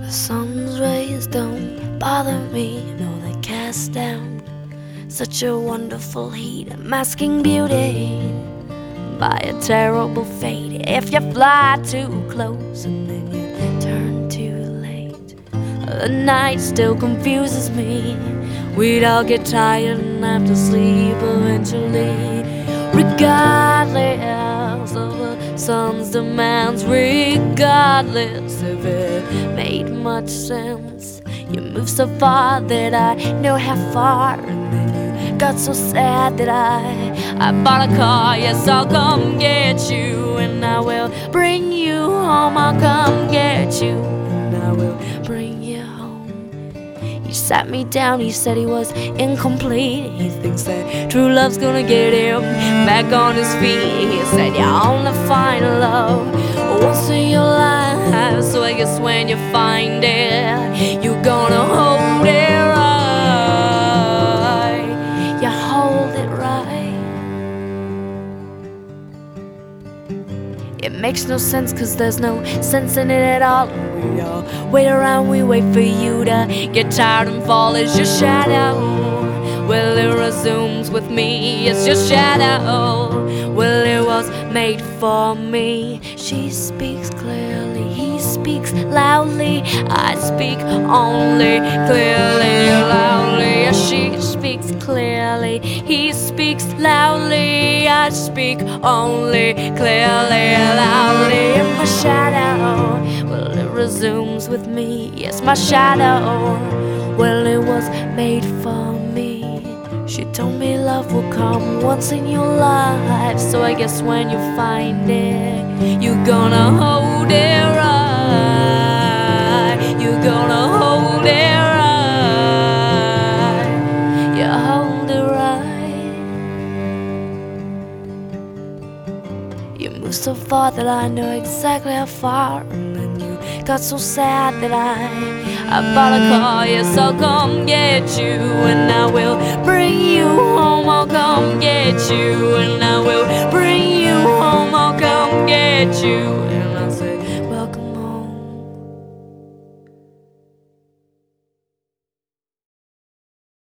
The sun's rays don't bother me, no, they cast down such a wonderful heat, masking beauty by a terrible fate. If you fly too close and then you turn too late, the night still confuses me. We'd all get tired and have to sleep eventually, regardless of the sun's demands, regardless if it made much sense. You moved so far that I know how far, and then you got so sad that I bought a car. Yes, I'll come get you, and I will bring you home. I'll come get you, and I will bring you home. He sat me down, he said he was incomplete. He thinks that true love's gonna get him back on his feet. He said you only find love once in your life, so I guess when you find it, you're gonna hold it right. You hold it right. It makes no sense, cause there's no sense in it at all. We all wait around, we wait for you to get tired and fall as your shadow. Well, it resumes with me, it's your shadow. Well, it was made for me. She speaks clearly, he speaks loudly, I speak only clearly, loudly. She speaks clearly, he speaks loudly, I speak only clearly, loudly. And my shadow, well, it resumes with me. Yes, my shadow, well, it was made for me. She told me love will come once in your life, so I guess when you find it, you're gonna hold it right. You're gonna hold it right. You hold it right. You moved so far that I know exactly how far, and then you got so sad that I bought a car. Yes, I'll come get you, and I will bring you home. I'll come get you, and I will bring you home. I'll come get you.